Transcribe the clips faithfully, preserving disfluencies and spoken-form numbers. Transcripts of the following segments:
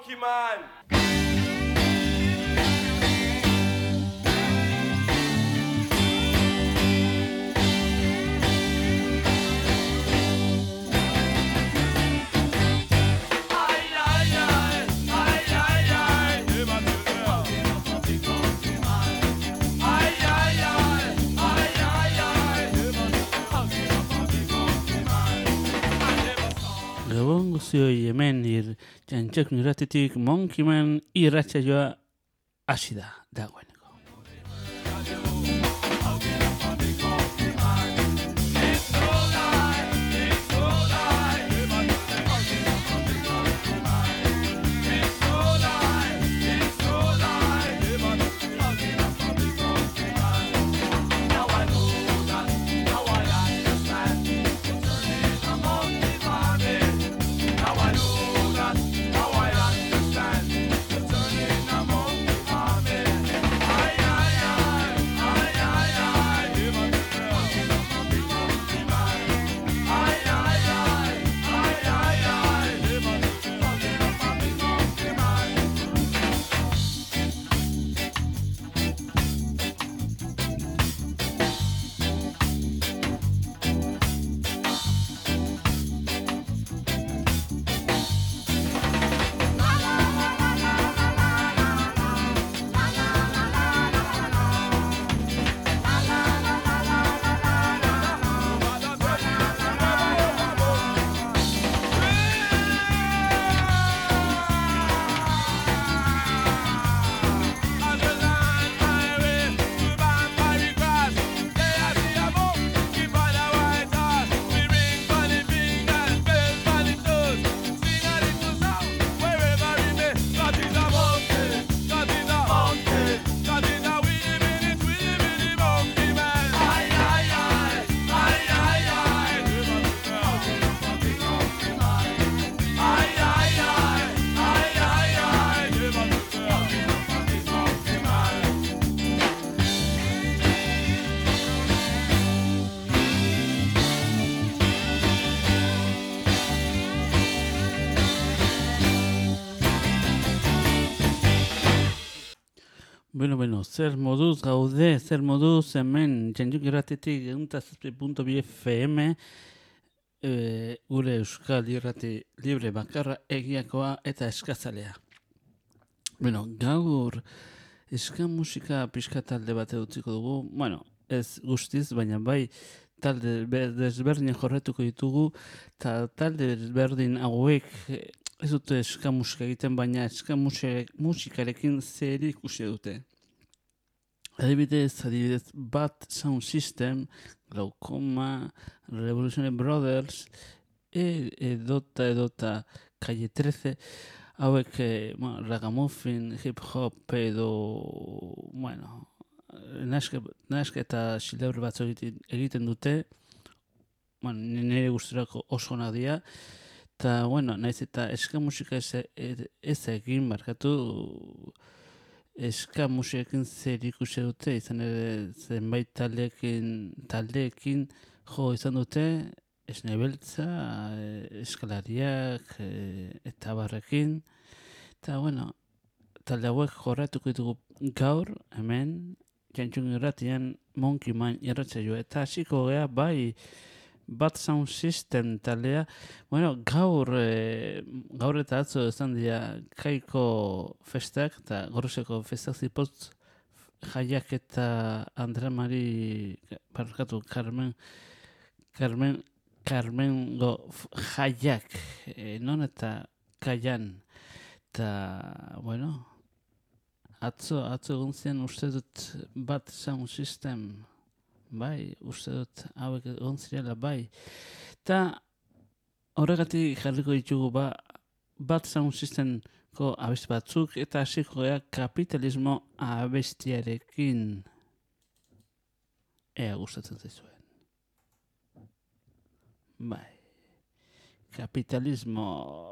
Monkey Man. Gabon guztioi hemen ir jantxek niratetik Monkey Man irratsaioa hasi da dagoeneko. Bueno, bueno, zer moduz gaude, zer moduz hemen jantxuk irratetik ehunta zazpi puntu bi F M e, gure Euskal Irrati libre bakarra egiakoa eta eskazalea. Bueno, gaur eska musika pixka talde bat utziko dugu, bueno, ez guztiz, baina bai talde desberdin jorretuko ditugu, eta talde desberdin hauek ez dute eska musika egiten, baina eska musikarekin zer ikusi dute. Adibidez, adibidez, Bad Sound System, Glaucoma, Revolutionary Brothers, e, edota, edota, Calle trece, hauek, eh, bueno, ragamuffin, hip-hop edo, bueno, naske, naske eta xilaur batzu egiten, egiten dute, bueno, nire gusturako oso onak dira, eta, bueno, naiz eta eska musika ez, ez egin markatu, eska musikekin zer ikusi dute, izan ere zenbait taldeekin, taldeekin jo izan dute, esne beltza, eskalariak, eta barrekin. Eta, bueno, talde hauek jorratuko ditugu gaur, hemen, jantxuk irratian Monkey Man irratsaioa. Eta hasiko gea, bai, Bad Sound System taldea, bueno, gaur, e, gaur eta atzo izan dira Kaiko festak, eta Goroseko festak zipotz jaiak eta Andrea Mari, parkatu, Carmen, Carmen, Carmengo jaiak, e, non eta Kaian, eta, bueno, atzo, atzo egun zen uste dut Bad Sound System, bai, uste dut hauek egon zirela, bai. Eta horregatik jarriko ditugu ba, Bad Sound Systemko abesti batzuk, eta hasiko gea kapitalismo abestiarekin. Ea gustatzen zaizuen. Bai. Capitalismo.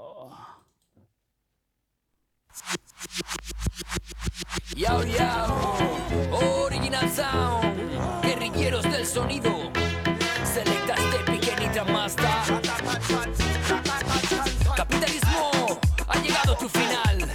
Yo, yo, original sound, guerrilleros del sonido, selectaste pequeñita Mazda. Capitalismo, ha llegado tu final.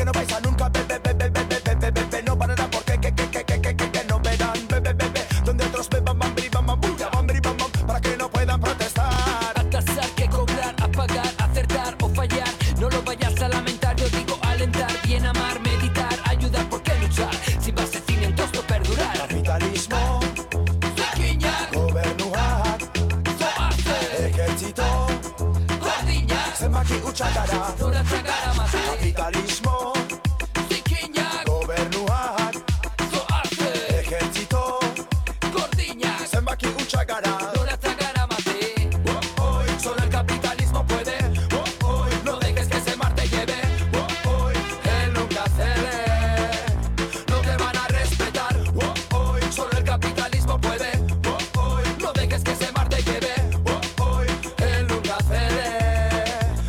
que no vais a nunca, bebé, bebé, bebé, bebé, bebé, no parará porque que, que, que, que, que, que, que no verán, bebé, bebé, donde otros beban, bam, bri, bam, bam, bulla, bam, bri, bam, bam, para que no puedan protestar. A casar, que cobrar, a pagar, acertar o fallar. No lo vayas a lamentar, yo digo alentar, bien amar, meditar, ayudar, ¿por qué luchar? Si vas a cimientos no perdurar. Capitalismo, Zikinak, gobernuak, zoazte, ejército, gordinak, zenbaki hutsak gara. nora tragara mate. Capitalismo, Zikinak, gobernuak, zoazte, ejército, gordinak, zenbaki hutsak gara. nora tragara mate. Oh, oh, solo el capitalismo puede. Oh, oh, no dejes que ese mar te lleve. Oh, oh, él nunca cede. No te van a respetar. Oh, oh, solo el capitalismo puede. Oh, oh, no dejes que ese mar te lleve. Oh, oh, él nunca cede.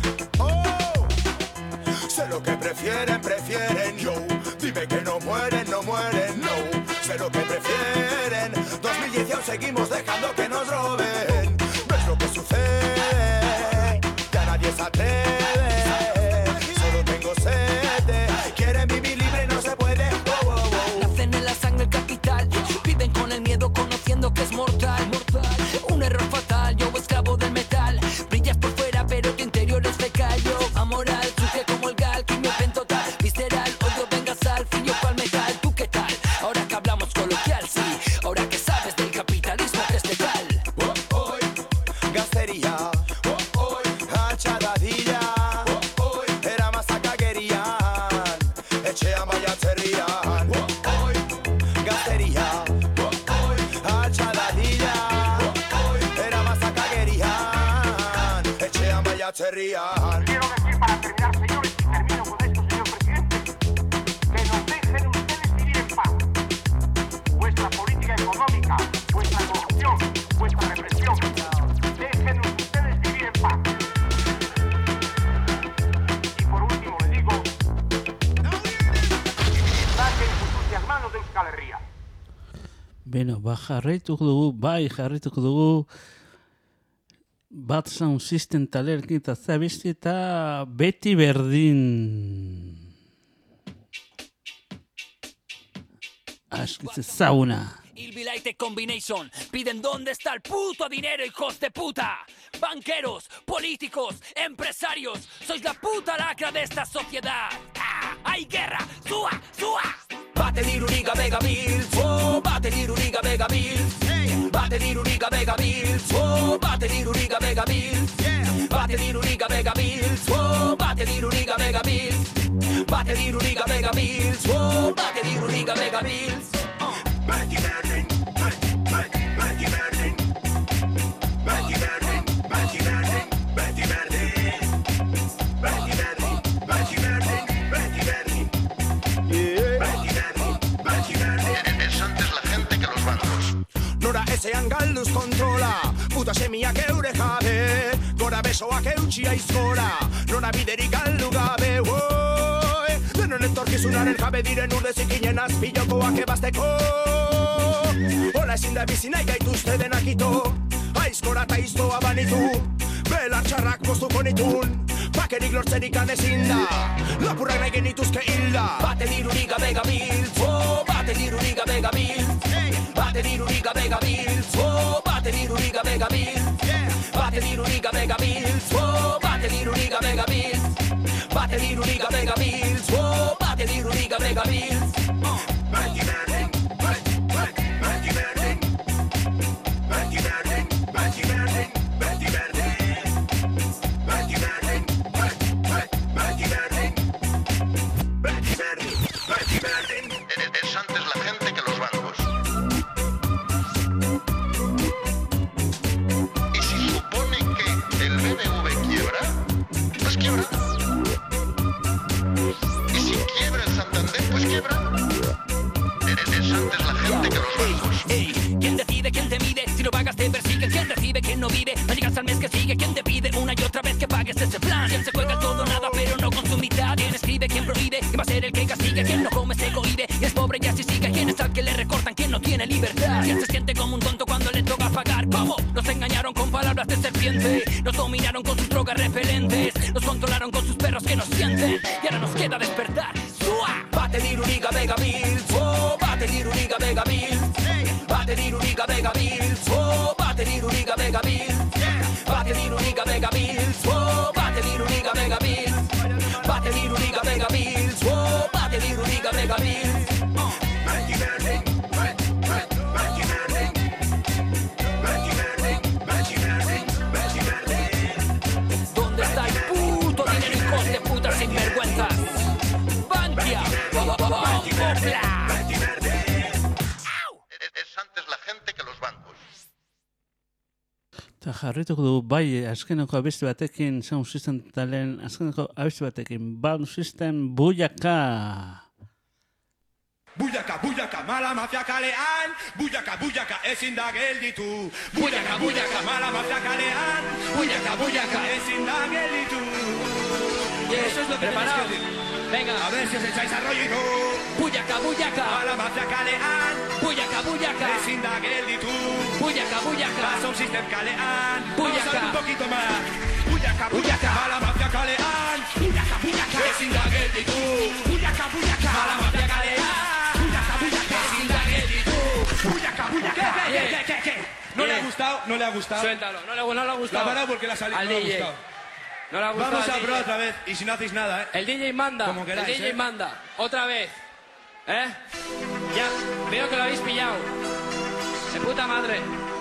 Oh, sé lo que prefieren, prefieren. Yo, dime que no mueren, no mueren. No, sé lo que prefieren. dos mil diez y aún seguimos dejando que nos roben. ¿Ves lo que sucede? Ya nadie se atreve. Solo tengo sed. Quieren vivir libre y no se puede. Oh, oh, oh. Nacen en la sangre el capital, viven con el miedo conociendo que es mortal, mortal. Un error fatal, yo esclavo del metal. Brillas por fuera pero tu interior es fecal. Yo amoral, sucia como el gal, quimio pen total. Visceral, odio venga sal, frío cual metal. ¿Tú qué tal? Ahora que hablamos coloquial, sí. Ahora que sabes del capitalismo que es letal. Oh, oh, gastería. Oh, oh, hachadadilla. Oh, oh, era más caguerían. Echean maiatzerrian. Oh, oh, gastería. Oh, oh, hachadadilla. Oh, oh, era más caguerían. Echean maiatzerrian. Quiero decir para terminar, señores, y termino con esto, señor presidente, que nos dejen ustedes vivir en paz. Vuestra política económica, vuestra corrupción, vuestra represión, dejen ustedes vivir en paz. Y por último le digo, saquen sus sucias manos de Euskal Herria. Beno, ba jarraituko dugu, bai jarraituko dugu Bad Sound System talerkin eta zabizti eta beti berdin. Askiz ezaguna. Ilbilight Combination, piden dónde está el puto dinero, hijos de puta. Banqueros, políticos, empresarios, sois la puta lacra de esta sociedad. ¡Ah! ¡Hay guerra! ¡Sua! ¡Sua! Bate diruriga mega bills, oh, bate diruriga mega bills. Bate diruriga mega bills, oh, bate diruriga mega bills. Bate diruriga mega bills, oh, bate diruriga mega bills. Bate diruriga mega bills, oh, bate diruriga mega bills. Matthew Vernon, Matthew, Matthew, Matthew Vernon. Matthew Vernon, Matthew Vernon, Matthew Vernon. Matthew Vernon, Matthew Vernon, Matthew Vernon. Yeah. Matthew Vernon, Matthew Vernon. Es antes la gente que los bancos. Nora ezean galduz kontrola, puta semiak eure jabe, gora besoak eutxia izkora, nora biderik galdu gabe, oi, denon etorkizunaren jabe diren urde zikinen azpilokoak ebazteko. Hola ezin da bizi nahi gaituzte denak ito, aizkora eta iztoa banitu, belar txarrak moztuko nitun, bakerik lortzerik ezin da, lapurrak nahi genituzke hilda. Bate diruriga mega bills, oh, bate diruriga mega bills. Bate diruriga mega bills, oh, bate diruriga mega bills. Bate diruriga mega bills, oh, bate diruriga mega bills. Bate diruriga mega bills, oh, bate diruriga mega bills. Matthew Vernon, Matthew, Matthew, Matthew Vernon. Matthew Vernon, Matthew Vernon, Matthew Vernon. Matthew Vernon, Matthew, Matthew, Matthew Vernon. Matthew Vernon, Matthew Vernon. Es antes la gente que los bancos. Y si supone que el B B V quiebra, pues quiebra. vive, quién prohíbe, quién va a ser el que castigue, quién no come se cohíbe y es pobre y así sigue, quién es al que le recortan, quién no tiene libertad, quién se siente como un tonto cuando le toca pagar. ¿Cómo? Nos engañaron con palabras de serpiente, nos dominaron con sus drogas repelentes, nos controlaron con sus perros que nos sienten y ahora nos queda despertar. ¡Sua! Bate diruriga mega mil, oh, bate diruriga mega mil, bate diruriga mega mil, oh, bate diruriga mega mil, bate diruriga mega mil, oh, bate diruriga mega mil, bate diruriga mega mil, oh, bate diruriga mega mil. ¿Dónde está el puto dinero, hijos de puta sinvergüenzas? Bankia, Popla. Es antes la gente que los bancos. Eta jarrituko du, bai, azkeneko abesti batekin, Sound System talen, azkeneko abesti batekin, Sound System Buyaka. Buyaka, buyaka, mala mafia kalean, buyaka, buyaka, ezin da gelditu. Buyaka, buyaka, mala mafia kalean, buyaka, buyaka, ezin da gelditu. Eso es lo que tenéis que decir. Venga, A ver si os echáis a rollito. buyaka, buyaka, Mala mafia kalean, buyaka, buyaka, ezin da gelditu. buyaka, buyaka, Sound System kalean, Buyaka. vamos a ver un poquito más. Buyaka, buyaka, mala mafia kalean, buyaka, buyaka, ezin da gelditu. Buyaka, buyaka, mala mafia kalean, buyaka, buyaka, ezin da gelditu. Buyaka, buyaka, ¿qué, qué, qué, qué, qué? ¿No le ha gustado? ¿No le ha gustado? Suéltalo, no le, no le ha La gustado. parado porque la ha salido, Al no le ha D J. gustado. No le ha gustado Vamos al a D J. probar otra vez, y si no hacéis nada, ¿eh? El D J manda. Como queráis, el D J ¿eh? manda. Otra vez. ¿Eh? Ya, veo que lo habéis pillado. De puta madre.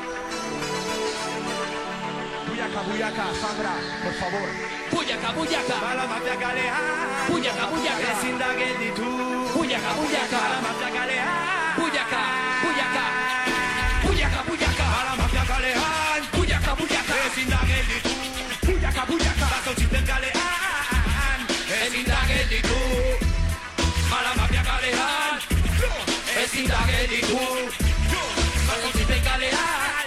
Buyaka, buyaka, Sandra, por favor. Buyaka, buyaka. Mala mafia kalean, Buyaka, buyaka. ezin da gelditu. Buyaka, buyaka. Mala mafia kalean, Buyaka, buyaka. Buyaka, buyaka. mala mafia kalean, Buyaka, buyaka. ezin da gelditu. Buyaka, buyaka, Sound System kalean, ezin da gelditu. Mala mafia kalean, ezin da gelditu. Sound System kalean.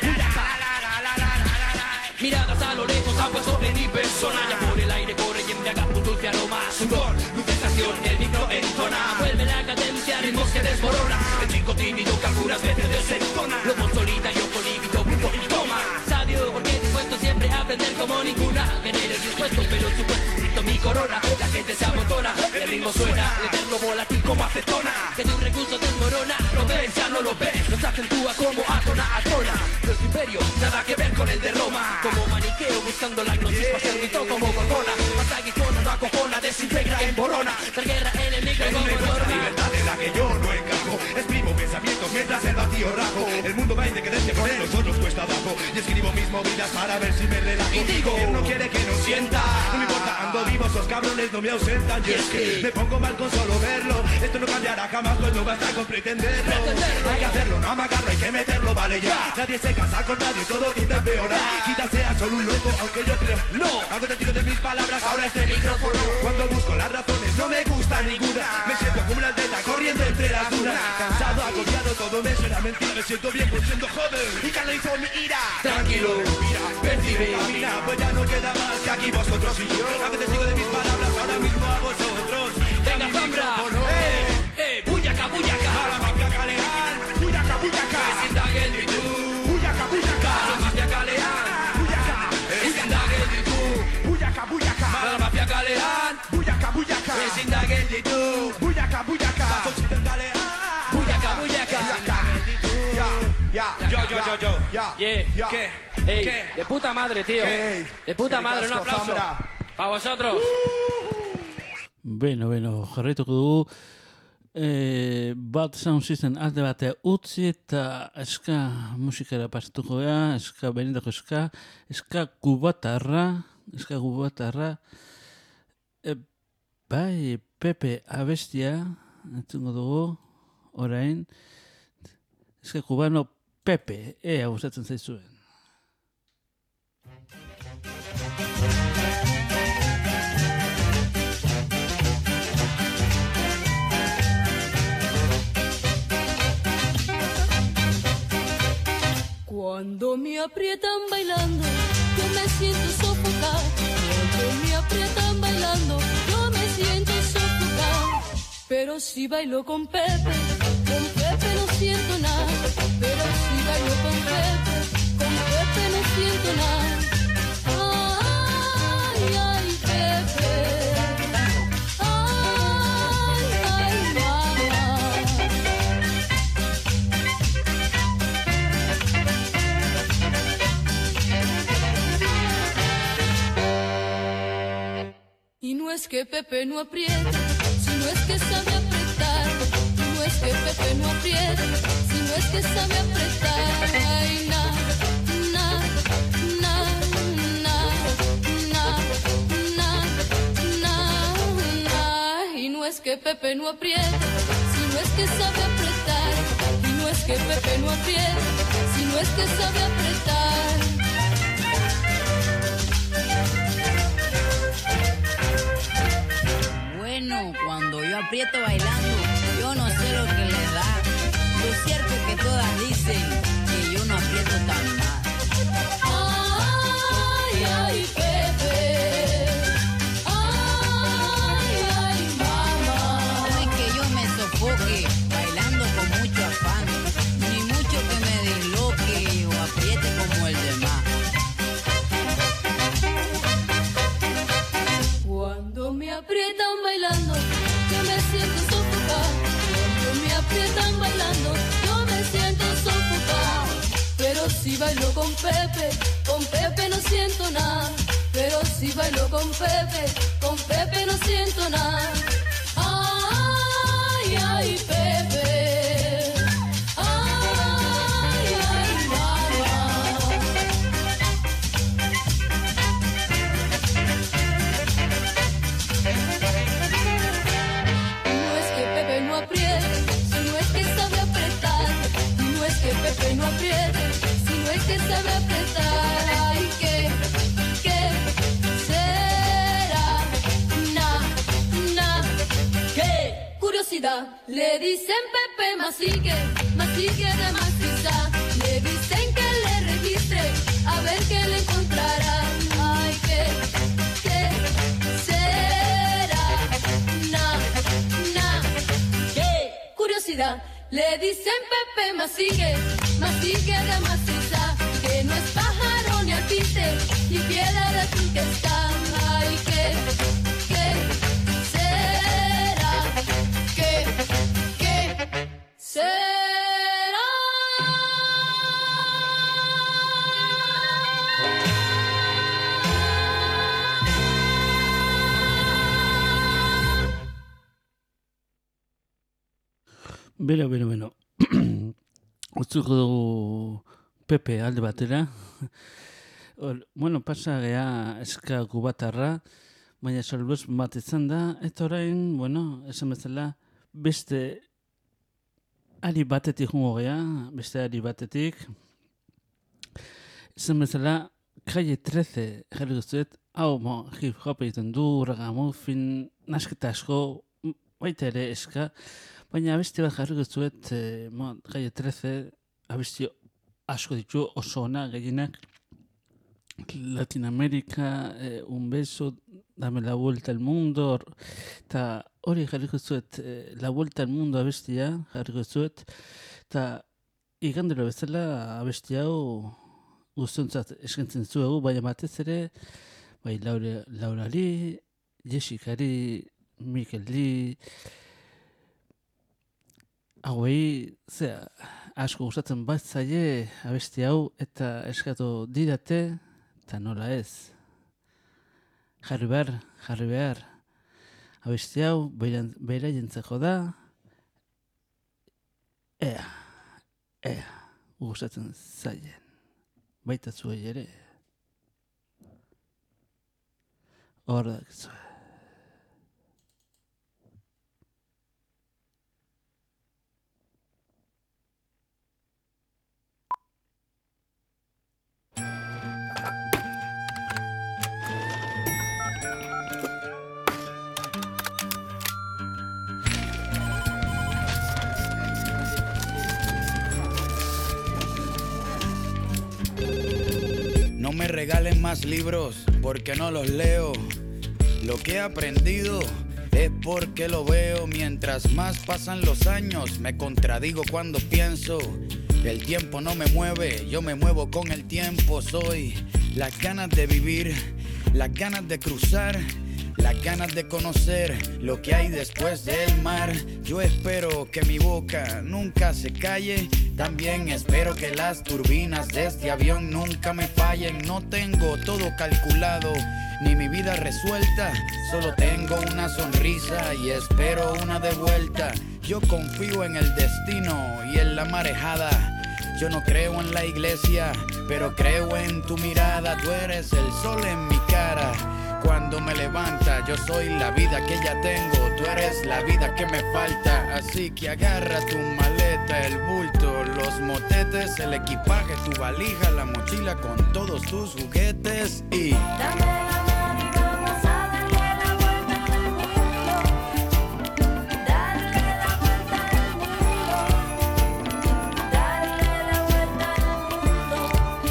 Miradas a lo lejos, agua sobre mi persona. Ya por el aire corre y embriaga tu dulce aroma. Sudor, luz de estación, el micro entona. Vuelve la cadencia, ritmos que desmorona. El chico tímido que algunas veces desentona. Lobo solitario, político, grupo y toma. Sabio, porque dispuesto siempre a aprender como ninguna. Querer es dispuesto, pero su cuerpo escrito mi corona. La gente se amontona, el ritmo suena. El eterno volátil como acetona. Que de un recurso desmorona. Lo ves, ya no lo ves. Nos acentúa como atona, atona. Nuestro imperio, nada que ver con el de Roma. Como maniqueo buscando la gnosis, pa' ser mito como gorgona. Más aguijona, no acojona, desintegra, emborona. La guerra enemiga En como una inmensa norma. libertad en la que yo no encajo. Exprimo pensamientos mientras el vacío rajo. El mundo va en decadencia, por él nosotros cuesta abajo. Y escribo mis movidas para ver si me relajo. Y digo, él no quiere que no sienta. No me importa, ando vivo, esos cabrones no me ausentan. Y es que me pongo mal con solo verlo. Esto no cambiará jamás, pues no basta con pretenderlo. Pretenderlo. Hay que hacerlo, no amagarlo, hay que meterlo, vale ya. Nadie se casa con nadie, todo tiende a empeorar. Quizás sea solo un loco, aunque yo creo no. Hago sentido de mis palabras, ahora este micrófono. Cuando busco las razones, no me gusta ninguna. Me siento como una atleta corriendo entre las dunas. Cansado, agobiado, todo me suena mentira. Me siento bien por siendo joven y canalizo mi ira. Tranquilo, respira, percibe. camina, pues ya no queda más que aquí vosotros y yo. Hago testigo de mis palabras, ahora mismo a vosotros. Venga, A mi Zambra. micrófono. Eh, eh, buyaka, buyaka. A la mafia kalean, buyaka, buyaka. Ezin da gelditu. Buyaka, buyaka. A la mafia kalean. Buyaka, Ezin da gelditu. buyaka, buyaka. A la mafia kalean. Buyaka, buyaka. Ezin da gelditu. Buyaka, buyaka. Sound System kalean. Buyaka, buyaka. Ya, ya, yo, yo, yo, yo. Ya, Yeah. ya. ¿Qué? ¿Qué? Ey, ¿Qué? de puta madre, tío. ¿Qué? De puta ¿Qué madre, un casco, aplauso. Zambra? Para vosotros. Beno, beno, jarrituko dugu. E, bat Sound System alde batea utzi eta eska musikara pasatuko gara, eska benetako eska, eska kubatarra, eska kubatarra. E, bai, Pepe abestia, entzungo dugu, orain, eska kubano Pepe, ea gustatzen zaizuen. Cuando me aprietan bailando, yo me siento sofocar. Cuando me aprietan bailando, yo me siento sofocar. Pero si bailo con Pepe, con Pepe no siento nada. Pero si bailo con Pepe, con Pepe no siento nada. Ay, ay, Pepe. Ay, ay, mamá. Y no es que Pepe no apriete, sino es que sabe apretar. Y no es que Pepe no apriete, sino es que sabe apretar. Ay, na, na, na, na, na, na, na, na. Y no es que Pepe no apriete, sino es que sabe apretar. Y no es que Pepe no apriete, sino es que sabe apretar. Bueno, cuando yo aprieto bailando, yo no sé lo que le da. Lo cierto es que todas dicen que yo no aprieto tan mal. Ay, ay, Pepe. Ay, ay, mamá. No es que yo me sofoque bailando con mucho afán, ni mucho que me disloque o apriete como el demás. Cuando me aprietan bailando, yo me siento sofocada. Cuando me aprietan bailando, yo me siento sofocada. Pero si bailo con Pepe, con Pepe no siento nada. Pero si bailo con Pepe, con Pepe no siento nada. Ay, ay, Pepe. Ay, ay, mamá. No es que Pepe no apriete, sino es que sabe apretar. No es que Pepe no apriete, sino es que sabe apretar. Ay, ¿qué, qué será? Na, na, ¿qué? Curiosidad. Le dicen Pepe Masique, Masique de maciza. Le dicen que le registre, a ver qué le encontrará. Ay, ¿qué, qué será? Na, na, ¿qué? Curiosidad. Le dicen Pepe Masique, Masique de maciza. Que no es pájaro ni alpiste, ni piedra de fin que está. Ay, ¿qué, qué será? ¿Qué, qué será? Beno, beno, beno. Utzuko dugu Pepe alde batera. Or, bueno, pasa gea eska kubatarra, baina salbuz bat izan da, eta orain, bueno, esan bezala, beste ari batetik jungo gea, beste ari batetik. Esan bezala, Calle trece jarri guztuet, hau, mo, hip hop egiten du, ragamuffin, nasketa asko, baita ere eska, baina abesti bat jarri guztuet, eh, mo, Calle trece, abesti asko ditu, oso ona, gehienak, Latinoamérica, eh, un beso, dame la vuelta al mundo, eta hori jarriko zuet, eh, la vuelta al mundo abestia jarriko zuet, eta igandero bezala abesti hau guztiontzat eskentzen zuegu, baina batez ere, bai Laura, Laurari, Jessicari, Mikeli, hauei, zera, asko gustatzen bat zaie abesti hau, eta eskatu didate, eta nola ez. Jarri behar, jarri behar. Abesti hau, bera jentzeko da. Ea, ea, gustatzen zaien. Baita zuei ere. Hordak zuen. No me regalen más libros porque no los leo. Lo que he aprendido es porque lo veo. Mientras más pasan los años, me contradigo cuando pienso. El tiempo no me mueve, yo me muevo con el tiempo. Soy las ganas de vivir, las ganas de cruzar, las ganas de conocer lo que hay después del mar. Yo espero que mi boca nunca se calle. También espero que las turbinas de este avión nunca me fallen. No tengo todo calculado, ni mi vida resuelta. Solo tengo una sonrisa y espero una de vuelta. Yo confío en el destino y en la marejada. Yo no creo en la iglesia, pero creo en tu mirada. Tú eres el sol en mi cara. Cuando me levanta, yo soy la vida que ya tengo. Tú eres la vida que me falta. Así que agarra tu maleta, el bulto, los motetes, el equipaje, tu valija, la mochila con todos tus juguetes y... Dame la mano y vamos a darle la vuelta al mundo. Darle la vuelta al mundo. Darle la vuelta al mundo.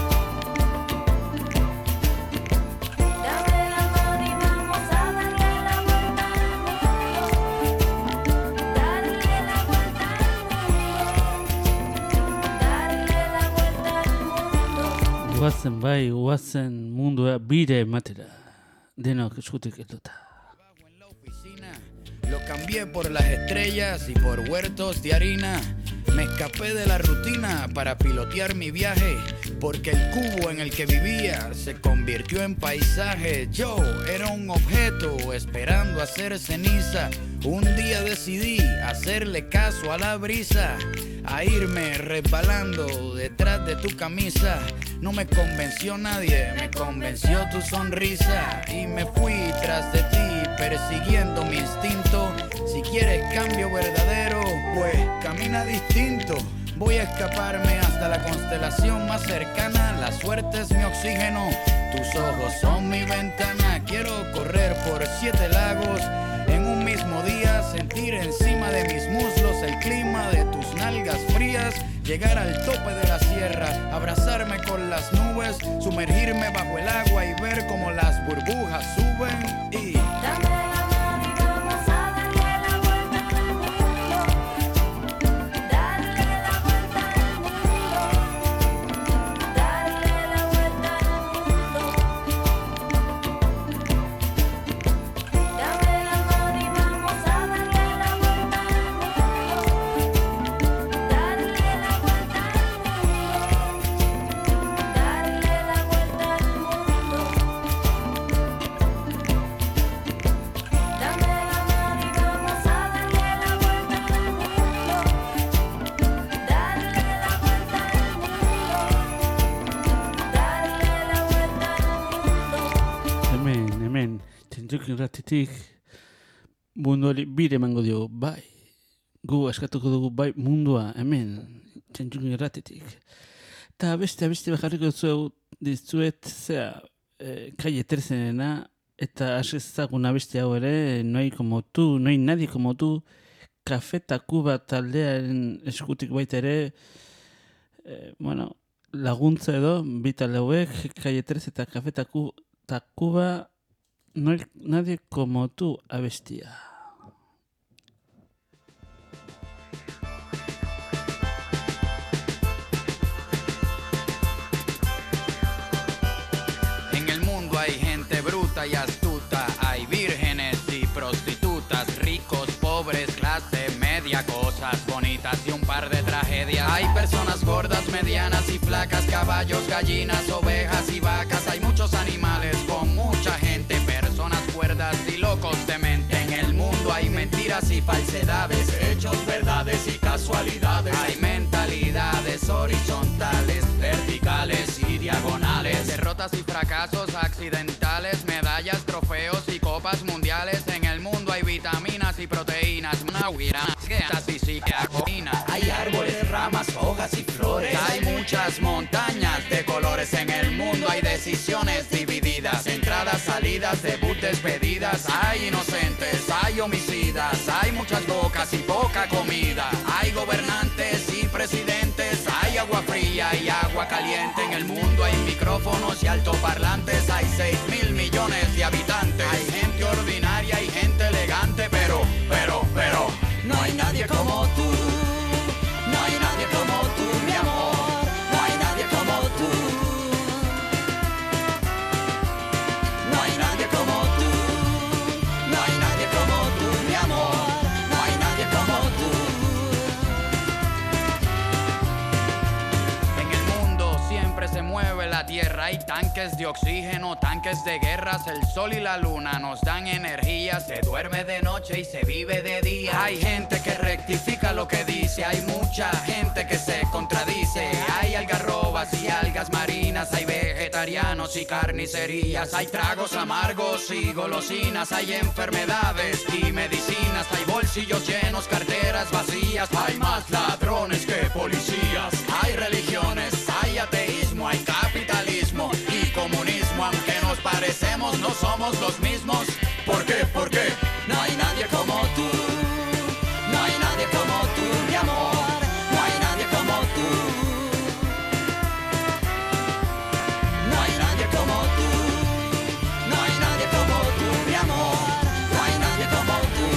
Dame la mano y vamos a darle la vuelta al mundo. Darle la vuelta al mundo. Darle la vuelta al mundo. Guazen bai, guazen mundua bire ematera. Denok eskutik helduta. Lo cambié por las estrellas y por huertos de harina. Me escapé de la rutina para pilotear mi viaje, porque el cubo en el que vivía se convirtió en paisaje. Yo era un objeto esperando hacer ceniza. Un día decidí hacerle caso a la brisa, a irme resbalando detrás de tu camisa. No me convenció nadie, me convenció tu sonrisa. Y me fui tras de ti, persiguiendo mi instinto. Si quieres cambio verdadero, pues camina distinto. Voy a escaparme hasta la constelación más cercana. La suerte es mi oxígeno, tus ojos son mi ventana. Quiero correr por siete lagos en un mismo día, sentir encima de mis muslos el clima de tus nalgas frías, llegar al tope de la sierra, abrazarme con las nubes, sumergirme bajo el agua y ver cómo las burbujas suben y... Dame la mano y vamos a darle la vuelta al mundo. Darle la vuelta al mundo. Darle la vuelta al mundo. Dame la mano y vamos a darle la vuelta al mundo. Darle la vuelta al mundo. Darle la vuelta al mundo. Dame la mano y vamos a darle la vuelta al mundo. Darle la vuelta al mundo. Darle la vuelta al mundo. Hemen, hemen, txentxuk irratitik munduari bire emango diogu, bai. Gu eskatuko dugu bai mundua, hemen, txentxuk irratitik. Eta beste, beste bajarriko zuegu dizuet, zea, eh, Calle Trezenena, eta asezaguna beste hau ere, no hay como tú, no hay nadie como tú, Café Tacuba taldearen eskutik baita ere, eh, bueno, laguntza edo, bi talde hauek, Calle Trece eta Café Tacu- Tacuba, no hay nadie como tú abestia. En el mundo hay gente bruta y astuta, hay vírgenes y prostitutas, ricos, pobres, clase media, cosas bonitas y un par de tragedias. Hay personas gordas, medianas y flacas, caballos, gallinas, ovejas y vacas. Hay muchos animales con mucha gente, personas cuerdas y locos de mente. En el mundo hay mentiras y falsedades, hechos, verdades y casualidades. Hay mentalidades horizontales, verticales y diagonales, derrotas y fracasos accidentales, medallas, trofeos y copas mundiales. En el mundo hay vitaminas y proteínas, y psiquiacoína. Hay árboles, ramas, hojas y flores. Hay muchas montañas de colores. En el mundo hay decisiones divididas, entradas, salidas, debut, despedidas. Hay inocentes, hay homicidas, hay muchas bocas y poca comida. Hay gobernantes y presidentes, hay agua fría y agua caliente. En el mundo hay micrófonos y altoparlantes. Hay seis mil millones de habitantes. Hay gente ordinaria y gente elegante, pero Hay tanques de oxígeno, tanques de guerras, el sol y la luna nos dan energía. Se duerme de noche y se vive de día. Hay gente que rectifica lo que dice, hay mucha gente que se contradice. Hay algarrobas y algas marinas, hay vegetarianos y carnicerías. Hay tragos amargos y golosinas, hay enfermedades y medicinas. Hay bolsillos llenos, carteras vacías, hay más ladrones que policías. Hay religiones, hay ateísmo, hay capitalismo y comunismo. Aunque nos parecemos, no somos los mismos. ¿Por qué? ¿Por qué? No hay nadie como tú. No hay nadie como tú, mi amor. No hay nadie como tú. No hay nadie como tú. No hay nadie como tú, mi amor. No hay nadie como tú.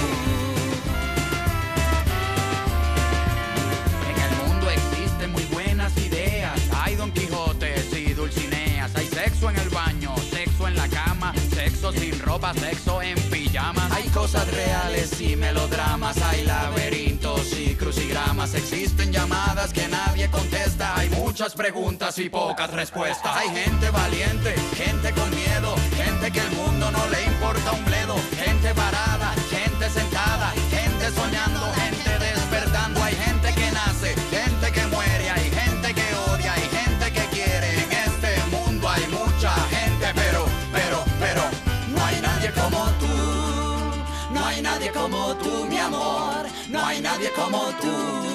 En el mundo existen muy buenas ideas. Hay Don Quijotes y Dulcineas. Hay sexo en el baño, sexo en la cama, sexo sin ropa, sexo en pijamas. Hay cosas reales y melodramas. Hay laberintos y crucigramas. Existen llamadas que nadie contesta. Hay muchas preguntas y pocas respuestas. Hay gente valiente, gente con miedo, gente que el mundo no le importa un bledo. Gente parada, gente sentada, gente soñando, gente despertando. Hay gente que nace, gente que muere. Hay gente que odia, hay gente que quiere. En este mundo hay mucha gente, pero, pero, pero no hay nadie como tú. No hay nadie como tú, mi amor. No hay nadie como tú.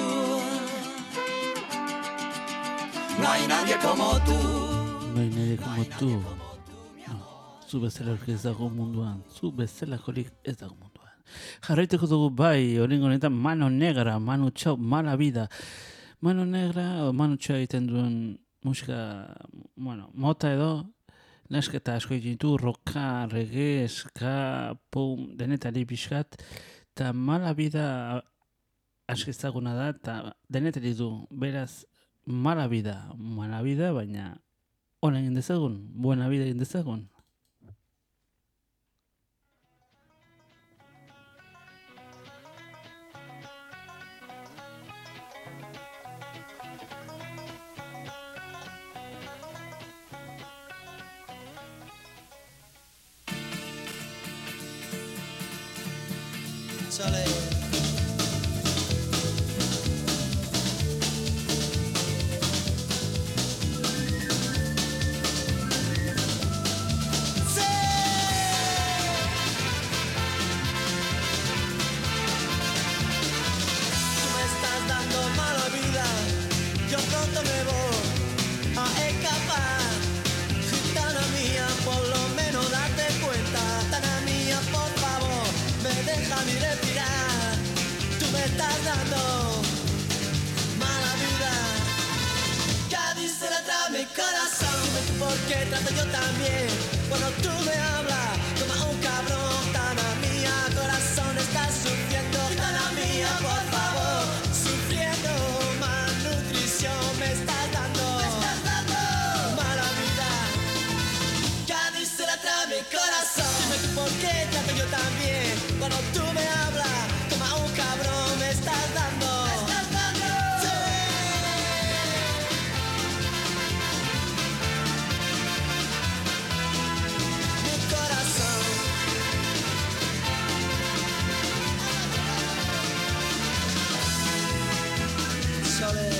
No hay nadie como tú. No hay nadie como tú. No, zu bezalak ez dago munduan. Zu bezalakorik ez dago munduan. Jarraituko dugu bai, orengo honetan Mano Negra, Manu Chao, Mala Vida. Mano Negra, o Manu Chao egiten duen musika, bueno, mota edo, nesketa asko egiten ditu, roka, reggae, ska, pum, denetari pixkat, eta Mala Vida asko ezaguna da, eta denetari du, beraz, Mala Vida, Mala Vida, baina ona egin dezagun, Buena Vida egin dezagun. Sale. Yo pronto me voy a escapar. Gitana mía, por lo menos date cuenta. Gitana mía, por favor, me deja ni respirar. Tú me estás dando mala vida. Cádiz se la trae mi corazón, porque trato yo también. Cuando tú me hablas, toma un cabrón. Gitana mía, corazón está sufriendo. Gitana mía, por favor, sufriendo. Me estás dando, me estás dando mala vida. Cádiz se la trae mi corazón. Dime tú por qué trato yo también. Cuando tú me hablas, toma un cabrón. Me estás dando, me estás dando. Sí. Mi corazón. Sole.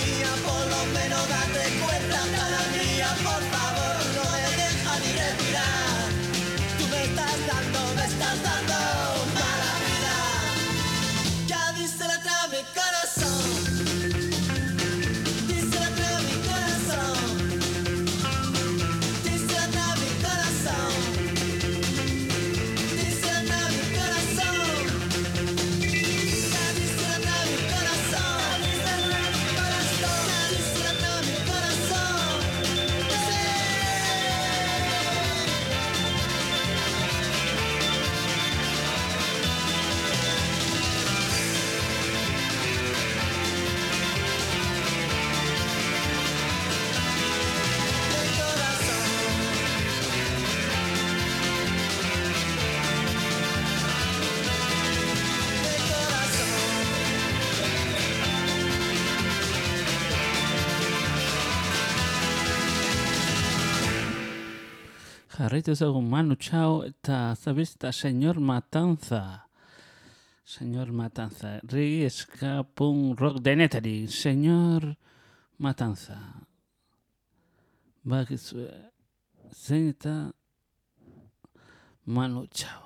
Por favor, no me deja ni respirar. Jarraitu ezagun Manu Chao eta zabizta Señor Matanza. Señor Matanza. Reggae, ska, punk, rock denetari. Señor Matanza. Bakizue. Zein eta Manu Chao.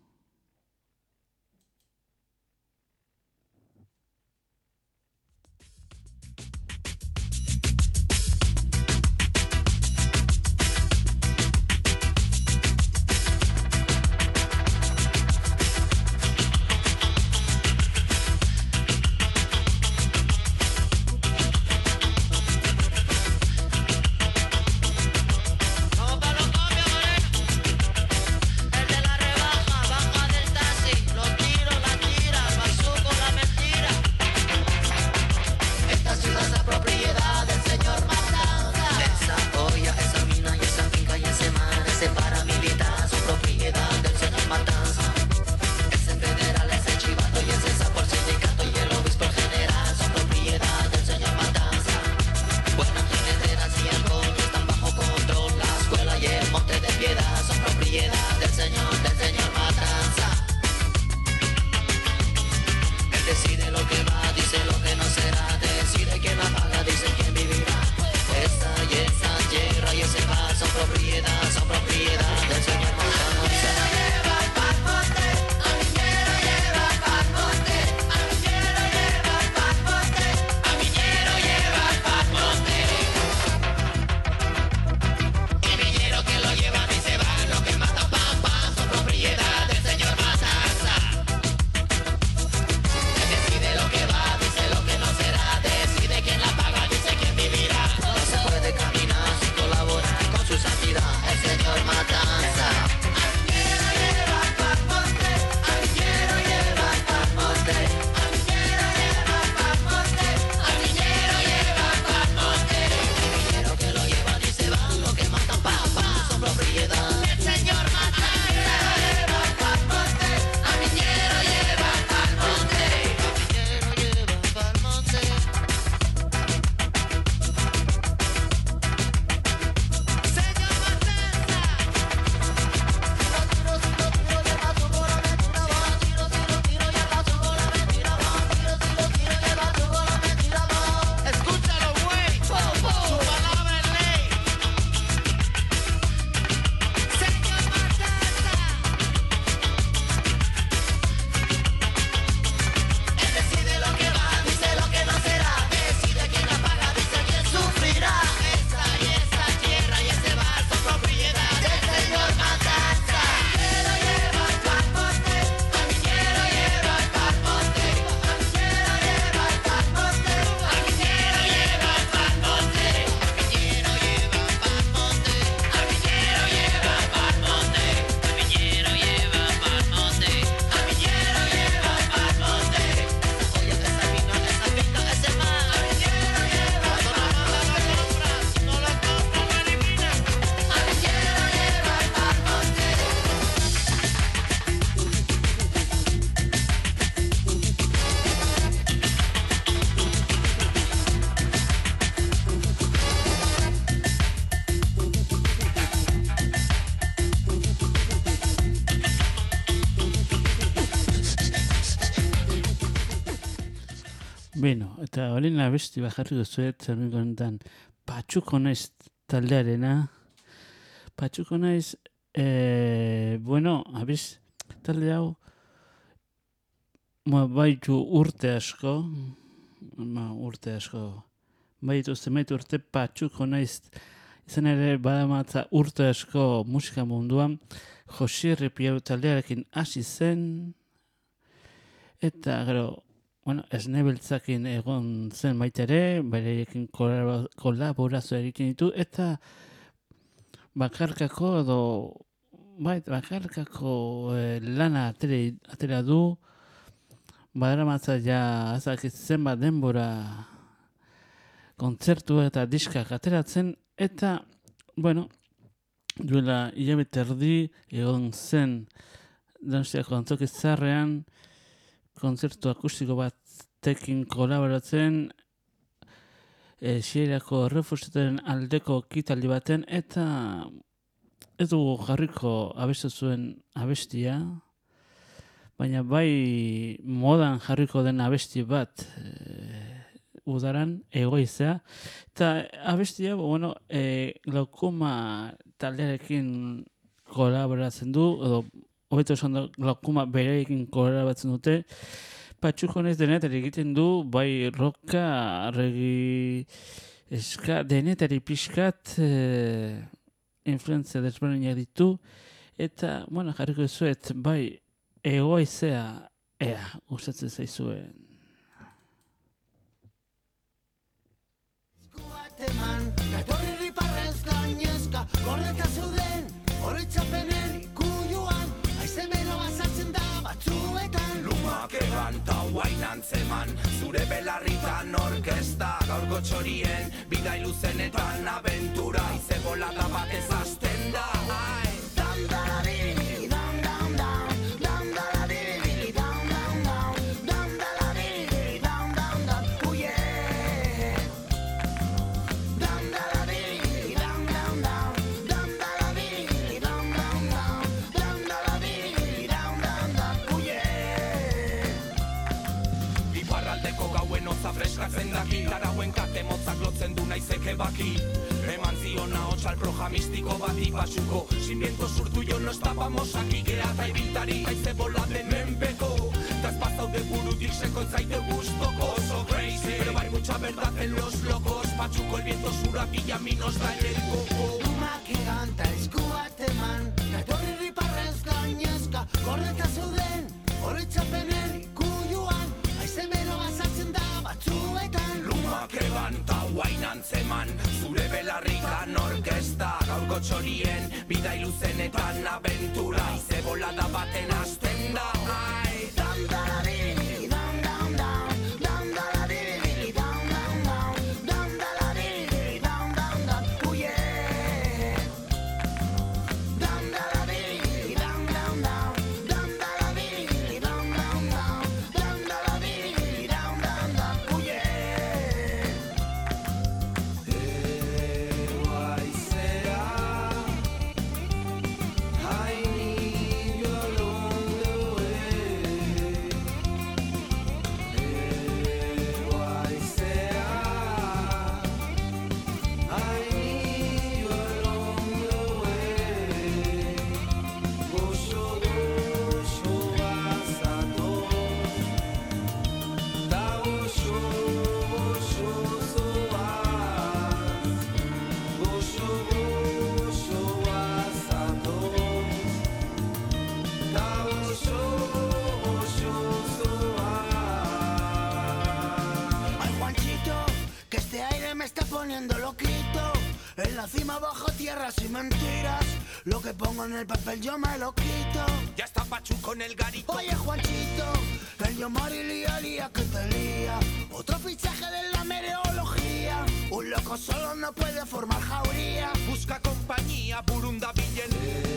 Beno, eta horien abesti bajarri duzuet, zermiko honetan, Patxuko naiz taldearena. Patxuko naiz, e, bueno, abiz, talde hau, ma, baitu urte asko, ma, urte asko, baitu zenbait urte Patxuko naiz, izan ere badamatza urte asko musika munduan, Josi Errepiau taldearekin hasi zen, eta gero, bueno, esnebeltzakin egon zen baita ere, bereekin kolaborazioa egiten ditu, eta bakarkako edo, bait, bakarkako eh, lana atera, atera du, badaramatza ja azakit zenbat denbora kontzertu eta diskak ateratzen, eta, bueno, duela hilabete erdi egon zen Donostiako Antzoki Zaharrean, kontzertu akustiko batekin kolaboratzen, e, Sierako errefuxiatuen aldeko ekitaldi baten, eta ez dugu jarriko abestu zuen abestia, baina bai modan jarriko den abesti bat e, udaran egoizea. Eta abestia, bueno, e, glaukoma taldearekin kolaboratzen du, edo hobeto esan da glaukoma bereekin kolaboratzen dute. Patxukonez denetari egiten du, bai roka, regi, eska, denetari pixkat e, influentzia desberdinak ditu, eta, bueno, jarriko dizuet, bai egoizea, ea, gustatzen zaizuen. Eman, etorri riparrez gainezka, gordeta zeuden, oroitzapenen ikuiluan, aize beroa sartzen da batzuetan. Lumak egan ta guain antzeman, zure belarritan orkesta, gaurko txorien, bidai luzenetan abentura, aize bolada batez hasten da. Ai, dam dara diribili, dam dam dam, dam dara diribili, dam dam dam, dam dara diribili, dam dam dam, uye. Freskatzen daki, tarauen kate motzak lotzen du naizeke baki. Eman zion ahots al projamistiko bati patxuko, sin viento surtu jo no estábamos aquí, geata ibiltari haize bolaten menpeko, ta ez pasaude burutik seko zaite gustoko, so crazy, pero hay mucha verdad en los locos, patxuko el viento sur aquí y a mí nos da el coco. Lumak eganta eskuat eman, etorri riparrez gainezka, gordeta zeuden, oroitzapenen ikuiluan, aize beroa sartzen da batzuetan. Lumak egan ta guain antzeman, zure belarrikan orkesta, gaurko txorien, bidai luzenetan abentura, aize bolada baten hasten da. Ai, dam dara diribili, dam dam dam, dam dara diribili, dam dam dam, dam dara diribili, dam dam dam, uye. Dam dara diribili, dam dam dam, dam dara diribili, dam dam dam, dam dara diribili, dam dam dam, uye. En la cima bajo tierras y mentiras, lo que pongo en el papel yo me lo quito. ya está Pachu con el garito. Oye Juanchito, el Yomari lía lía que te lía, otro fichaje de la meteorología. Un loco solo no puede formar jauría. Busca compañía, burunda billen.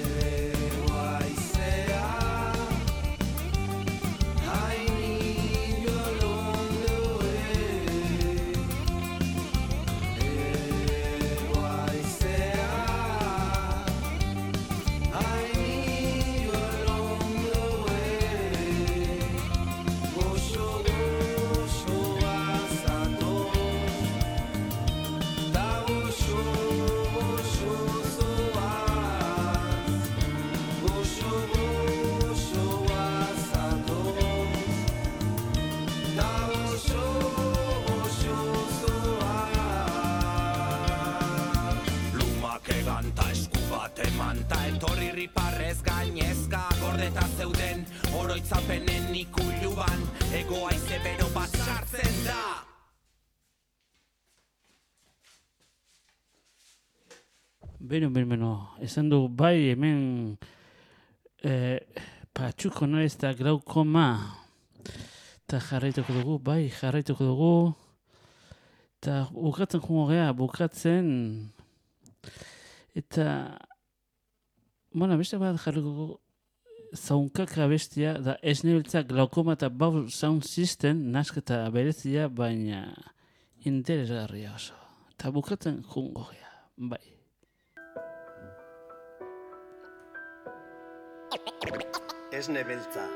Etorri riparrez gainezka, gordeta zeuden, oroitzapenen ikuluban, ego haize bero bat sartzen da. Beno, beno, beno, esan du bai hemen eh, patxuko no ez da glaukoma, eta jarraituko dugu, bai jarraituko dugu, eta bukatzen jungo gea, bukatzen, eta bueno, beste bat jarriko zaunkaka bestia da esnebiltza glaukoma eta bau sound system nasketa berezia, baina interesgarria oso. Eta bukatzen jungo gea, bai. Esne beltza.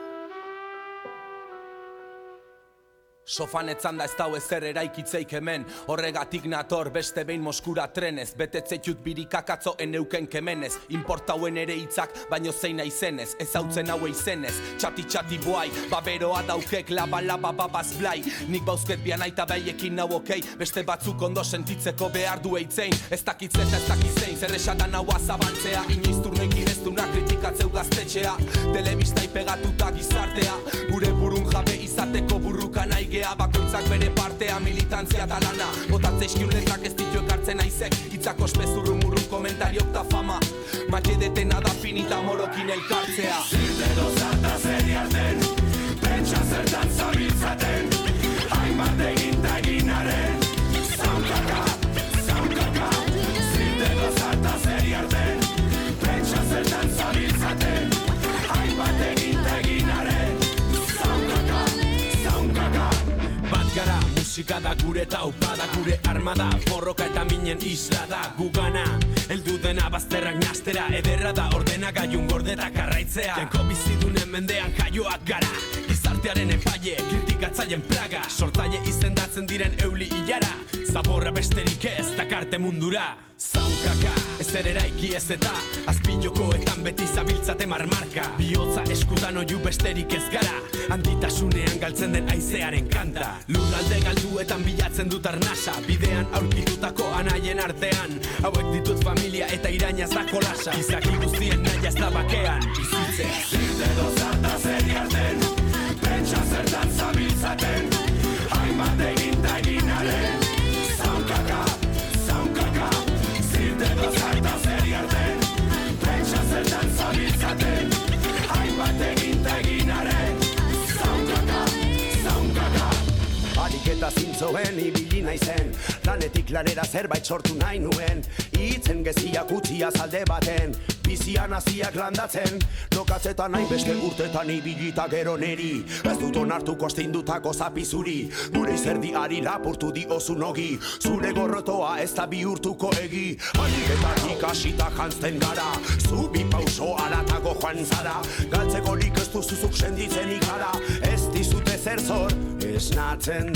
Sofan etzanda ez dau ezer eraikitzeik hemen, horregatik nator beste behin Moskura trenez, betetzeitut birikakatzo eneuken kemenez, importauen ere hitzak baino zeina izenez, ez hautzen haue izenez, txati txati boai, baberoa daukek laba laba babaz blai, nik bauzket bian aita baiekin nau okei, beste batzuk ondo sentitzeko behar du eitzein, ez dakitzeta ez dakitzein, zer esadan haua zabantzea, inoiz turnoikin ez duna kritikatzeu gaztetxea, telebista ipegatuta gizartea, gure burun jabe izateko burruka nahi bakoitzak bere partea, militantzia talana botatzeizkiun letrak ez ditu ekartzen aizek hitzak ospezurru murru komentariok ta fama maile detena da finita morokin elkartzea zirte dozarta zeri arten pentsa zertan zabiltzaten hainbat egin ta eginaren zaunkaka, zaunkaka zirte dozarta zeri arten pentsa zertan zabiltzaten hainbat egin ta eginaren zaunkaka, zaunkaka bat gara, musika da gure taupada, gure armada, borroka eta minen isla da, gugana, heldu dena bazterrak nastera, ederra da ordena gaiun gordetak arraitzea, tenko bizidunen mendean jaioak gara, gizartearen epaile, kritikatzaien praga, sortaile izendatzen diren euli hilara, zaborra besterik ez dakarte mundura, zaunkaka, ez ere eraiki ez eta, azpilokoetan beti zabiltzate marmarka, bihotza eskutan oiu besterik ez gara, handitasunean galtzen den aizearen kanta, lurralde galduetan bilatzen dut arnasa, bidean aurkitutako anaien artean, hauek ditut familia eta irainaz da kolasa, izaki guztien nahiaz da bakean, bizitzea. Zirte dozarta zeri arten, pentsa zertan zabiltzaten, hainbat egin ta eginaren, zaunkaka, zaunkaka, zirte dozarta zeri arten, pentsa zertan zabiltzaten, hainbat egin ta eginaren, zaunkaka, zaunkaka. Harik eta zintzoen ibili naizen, lanetik lanera zerbait sortu nahi nuen, hitzen geziak utziaz alde baten, bizian hasiak landatzen, lokatzetan nahi beste urtetan ibilita gero neri, ez dut onartuko astindutako zapizuri, gure izerdiari lapurtu diozun ogi, zure gorrotoa ez da bihurtuko egi, hariketak ikasita jantzten gara, zu bi pauso aratago joan zara, galtzeko lik ez duzuzuk senditzen ikara, ez dizute zer zor, esnatzen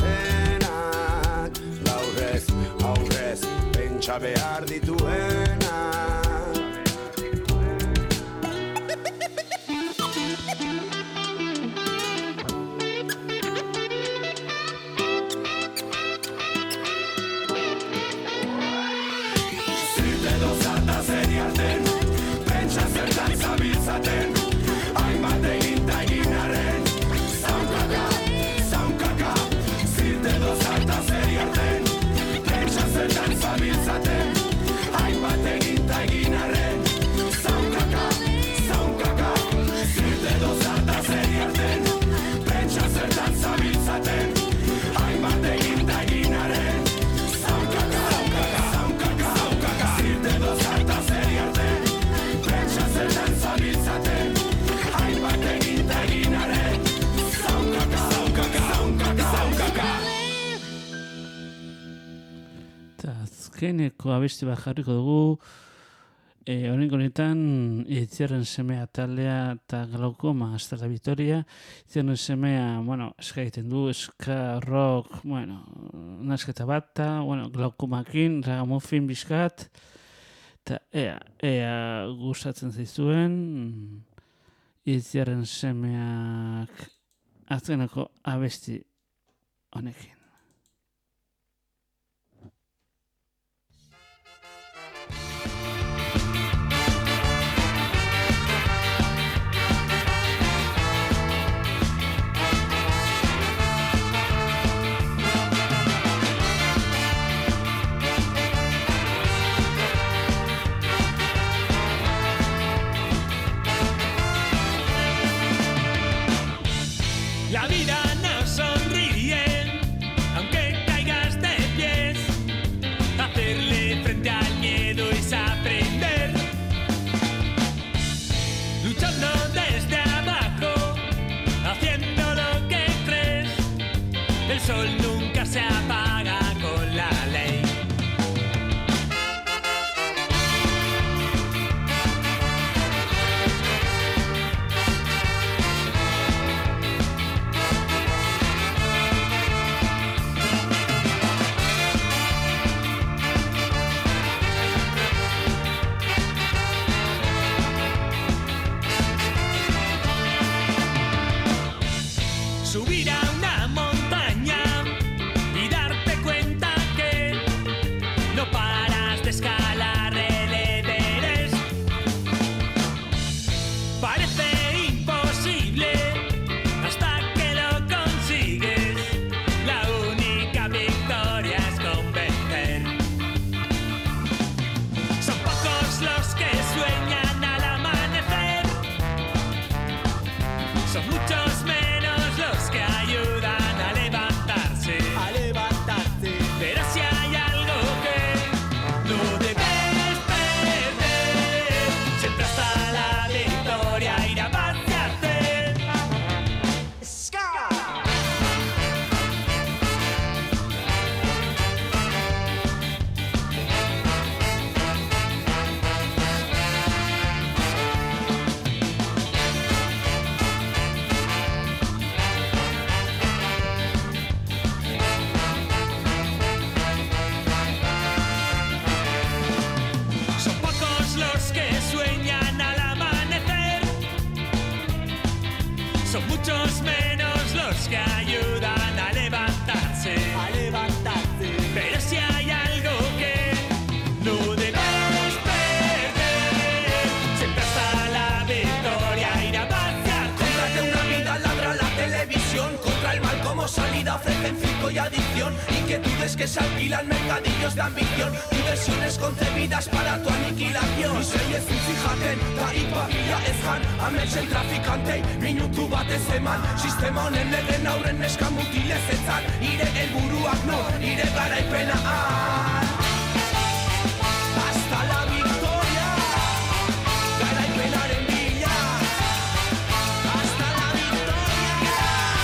denak, aurrez, aurrez, pentsa behar dituenak. Zirte dozarta zeri arten, pentsa zertan zabiltzaten, hainbat egin ta eginaren, zaunkaka, zaunkaka, zirte dozarta zeri arten, pentsa zertan zabiltzaten, hainbat egin ta eginaren, zaunkaka, zaunkaka, zirte dozarta zeri arten, pentsa zertan zabiltzaten, hainbat egin ta eginaren, zaunkaka, zaunkaka, zaunkaka, zaunkaka, zirte dozarta zeri arten, pentsa zertan zabiltzaten, hainbat egin ta eginaren, zaunkaka, zaunkaka, zaunkaka, zaunkaka. Eta azkeneko abesti bat jarriko dugu, e, horrengo honetan Itziarren semea taldea eta Glaukoma hasta la Victoria. Itziarren semea, bueno, eska egiten du, eska rock, bueno, nasketa bata, bueno, Glaukomakin, ragamuffin bizkat, eta ea, ea gustatzen zaizuen Itziarren semeak azkeneko abesti honekin. La vida nos sonríe Son muchos menos los que ayudan a levantarse, a levantarse. Pero si hay algo que no debes perder, siempre hasta la victoria irá a vaciar. Cómprate una vida, ladra la televisión. Contra el mal como salida ofrecen circo y adicción. Inquietudes que se alquilan, mercadillos de ambición. Diversiones concebidas para tu aniquilación. Miseriez utzi jaten, da ipapila ez jan. Ametsen trafikantei, minutu batez eman. Sistema honen legen aurren neska mutilez etzan. Ire helburuak no, ire garaipena han. Hasta la victoria, garaipenaren bila. Hasta la victoria.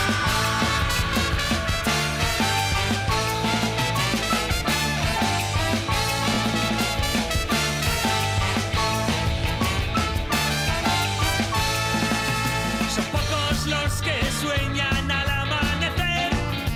Son pocos los que sueñan al amanecer,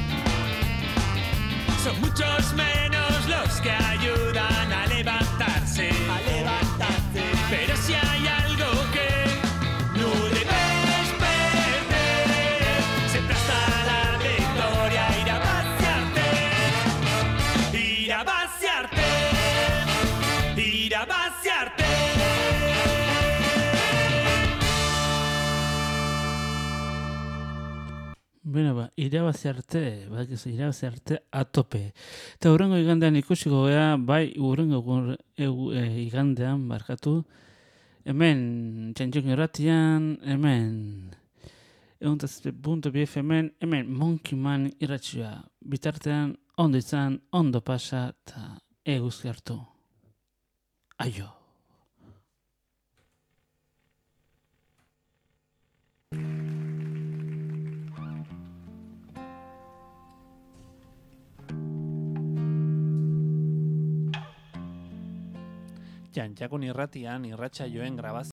son muchos menos los que ayudan a levantarse, a levantarse. Pero si hay algo que no debes perder, siempre hasta la victoria irá a vaciarte, irá a vaciarte, irá a vaciarte. Beno, ba, irabazi arte, badakizu, irabazi arte atope. Eta hurrengo igandean ikusiko gea, bai, hurrengo gur- egu- e, igandean, barkatu, hemen, txantxok irratian, hemen, eguntazpe punto B F hemen, hemen, Monkey Man irratxua. Bitartean, ondo izan, ondo pasa, eta eguzki hartu. Aio. Jantxakun irratian irratsaioen grabazio